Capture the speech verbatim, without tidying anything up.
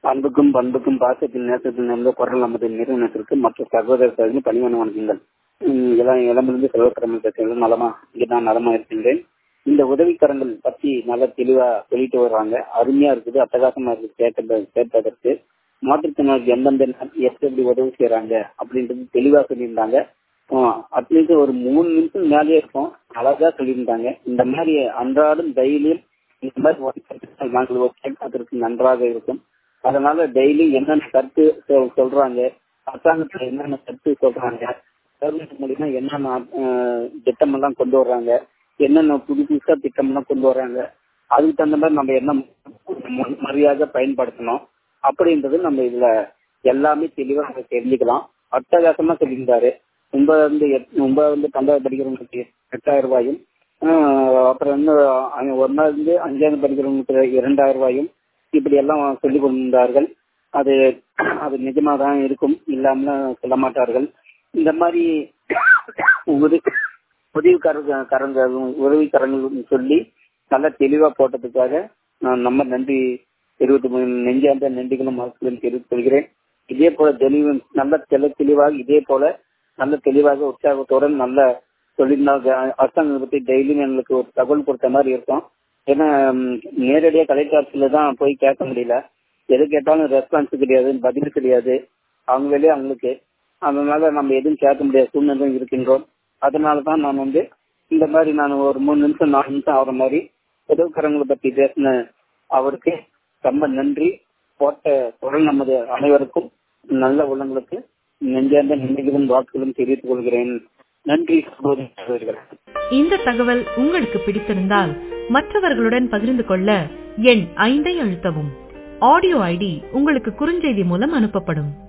அன்புக்கும் பண்புக்கும் பாசத்தில் நேசத்தில் நடந்த குரல் நமது நிறுவனத்திற்கு மற்ற சகோதர சகோதரி பணிவான வணக்கங்கள். இதெல்லாம் இடமிருந்து செல்வக்கிரமல் பேசுகிறது. நலமா இங்கே நான் நலமா இருக்கின்றேன். இந்த உதவிக்கரங்கள் பத்தி நல்லா தெளிவா சொல்லிட்டு வர்றாங்க. அருமையா இருக்குது, அட்டகாசமா இருக்குது கேட்கறது கேட்பதற்கு. மாற்றுத்திறனாளிக்கு எந்தெந்த எப்படி உதவி செய்யறாங்க அப்படின்றது தெளிவா சொல்லியிருந்தாங்க. அட்லீஸ்ட் ஒரு மூணு நிமிஷம் மேலேயே இருக்கும், அழகா சொல்லியிருந்தாங்க. இந்த மாதிரி அன்றாடம் டெய்லியும் இந்த மாதிரி நாங்கள் கேட்பதற்கு நன்றாக இருக்கும். அதனால டெய்லி என்னென்ன கருத்து சொல்றாங்க, அரசாங்கத்துல என்னென்ன கருத்து சொல்றாங்க, கவர்மெண்ட் மூலியமா என்னென்ன திட்டம் எல்லாம் கொண்டு வர்றாங்க, என்னென்ன புது புதுசா திட்டம் எல்லாம் கொண்டு வர்றாங்க, அதுக்கு தகுந்த மாதிரி நம்ம என்ன மரியாதை பயன்படுத்தணும் அப்படின்றது நம்ம இதுல எல்லாமே தெளிவா நம்ம தெரிஞ்சுக்கலாம். அட்டகாசமா சொல்லியிருந்தாரு. ஒன்பது வந்து ஒன்பது வந்து பன்னெண்டாவது படிக்கிறவங்களுக்கு எட்டாயிரம் ரூபாயும், அப்புறம் வந்து ஒன்னாவது இருந்து அஞ்சாவது படிக்கிறவங்களுக்கு இரண்டாயிரம் ரூபாயும் இப்படி எல்லாம் சொல்லிக் கொண்டிருந்தார்கள். அது அது நிஜமா தான் இருக்கும், இல்லாம சொல்ல மாட்டார்கள். இந்த மாதிரி உதவி உதவிக்காரங்க உதவிக்காரங்கள் சொல்லி நல்லா தெளிவா போட்டதுக்காக நான் நம்ம நன்றி தெரிவித்து நெஞ்சார்ந்த நன்றிகளும் வாழ்த்துக்களும் தெரிவித்துக் கொள்கிறேன். இதே போல தெளிவு நல்ல தெளி தெளிவாக இதே போல நல்ல தெளிவாக உற்சாகத்துடன் நல்ல சொல்லியிருந்தாங்க. அரசாங்கம் பத்தி டெய்லியும் எங்களுக்கு ஒரு தகவல் கொடுத்த மாதிரி இருக்கும். ஏன்னா நேரடியாக கலெக்டர் ஆஃபீஸ்ல தான் போய் கேட்க முடியல. எது கேட்டாலும் ரெஸ்பான்ஸ் கிடையாது, பதில் கிடையாது அவங்களே அவங்களுக்கு. அதனால நம்ம எதுவும் கேட்க முடியாத சூழ்நிலை இருக்கின்றோம். அதனால தான் நான் வந்து இந்த மாதிரி நான் ஒரு மூணு நிமிஷம் நாலு நிமிஷம் ஆகிற மாதிரி உதவிக்கரங்களை பற்றி பேசின அவருக்கு ரொம்ப நன்றி. போட்ட குரல் நமது அனைவருக்கும் நல்ல உள்ளங்களுக்கு நெஞ்சார்ந்த நன்றிகளும் வாக்குகளும் தெரிவித்துக் கொள்கிறேன். நன்றி சகோதரர்களே. இந்த தகவல் உங்களுக்கு பிடித்திருந்தால் மற்றவர்களுடன் பகிர்ந்து கொள்ள எண் ஐந்தை அழுத்தவும். ஆடியோ ஐடி உங்களுக்கு குறுஞ்செய்தி மூலம் அனுப்பப்படும்.